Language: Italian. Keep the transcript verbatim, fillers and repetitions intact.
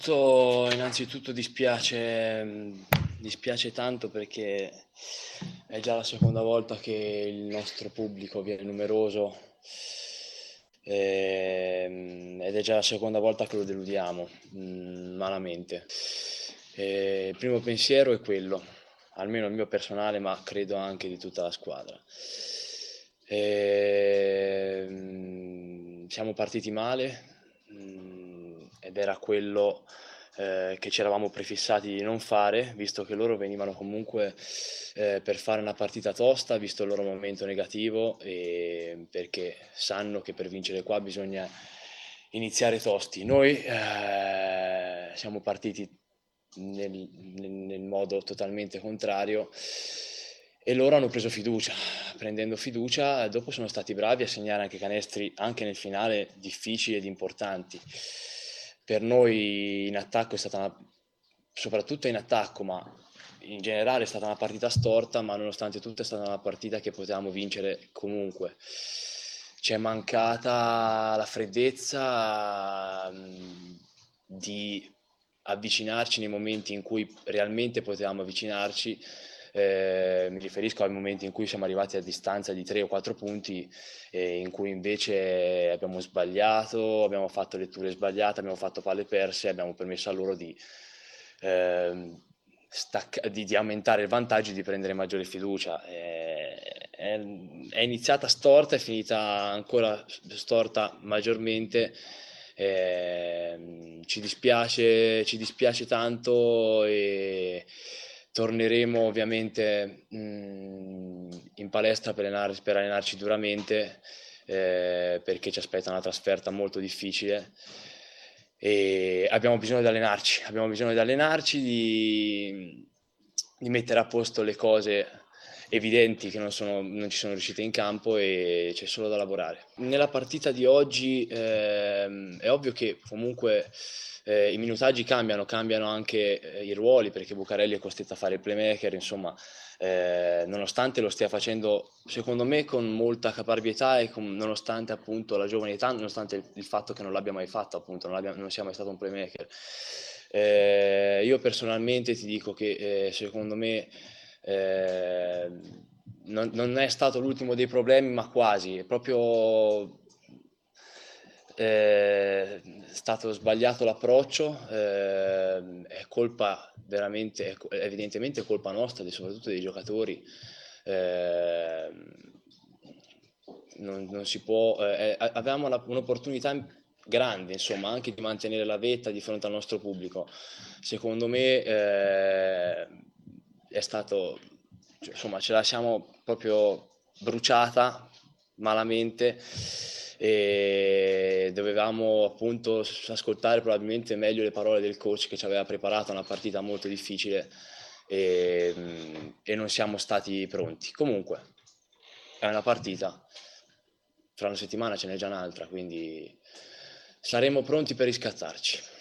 To- Innanzitutto dispiace, mh, dispiace tanto perché è già la seconda volta che il nostro pubblico viene numeroso, ehm, ed è già la seconda volta che lo deludiamo, mh, malamente. E il primo pensiero è quello, almeno il mio personale, ma credo anche di tutta la squadra. Ehm, siamo partiti male, mh, ed era quello eh, che ci eravamo prefissati di non fare, visto che loro venivano comunque eh, per fare una partita tosta, visto il loro momento negativo, e perché sanno che per vincere qua bisogna iniziare tosti. Noi eh, siamo partiti nel, nel- nel modo totalmente contrario e loro hanno preso fiducia. Prendendo fiducia, dopo sono stati bravi a segnare anche canestri anche nel finale difficili ed importanti. Per noi in attacco è stata una, soprattutto in attacco, ma in generale è stata una partita storta, ma nonostante tutto è stata una partita che potevamo vincere comunque. Ci è mancata la freddezza mh, di avvicinarci nei momenti in cui realmente potevamo avvicinarci. Eh, mi riferisco ai momenti in cui siamo arrivati a distanza di tre o quattro punti, eh, in cui invece abbiamo sbagliato, abbiamo fatto letture sbagliate, abbiamo fatto palle perse, abbiamo permesso a loro di, ehm, stacca- di, di aumentare il vantaggio e di prendere maggiore fiducia. Eh, è, è iniziata storta, è finita ancora storta maggiormente. Eh, ci dispiace, ci dispiace tanto e torneremo ovviamente mh, in palestra per, allenare, per allenarci duramente, eh, perché ci aspetta una trasferta molto difficile e abbiamo bisogno di allenarci, abbiamo bisogno di allenarci, di, di mettere a posto le cose evidenti che non, sono, non ci sono riuscite in campo e c'è solo da lavorare. Nella partita di oggi ehm, è ovvio che comunque eh, i minutaggi cambiano, cambiano anche eh, i ruoli perché Bucarelli è costretto a fare il playmaker, insomma, eh, nonostante lo stia facendo secondo me con molta caparbietà e con- nonostante appunto la giovane età, nonostante il, il fatto che non l'abbia mai fatto, appunto, non, l'abbia- non sia mai stato un playmaker. Eh, io personalmente ti dico che eh, secondo me eh, non, non è stato l'ultimo dei problemi, ma quasi, è proprio eh, è stato sbagliato l'approccio, eh, è colpa veramente, è evidentemente colpa nostra, soprattutto dei giocatori. Eh, non, non si può, eh, avevamo la- un'opportunità grande, insomma, anche di mantenere la vetta di fronte al nostro pubblico. Secondo me eh, è stato, cioè, insomma, ce la siamo proprio bruciata malamente e dovevamo appunto ascoltare probabilmente meglio le parole del coach che ci aveva preparato a una partita molto difficile e, e non siamo stati pronti. Comunque è una partita, fra una settimana ce n'è già un'altra, quindi saremo pronti per riscattarci.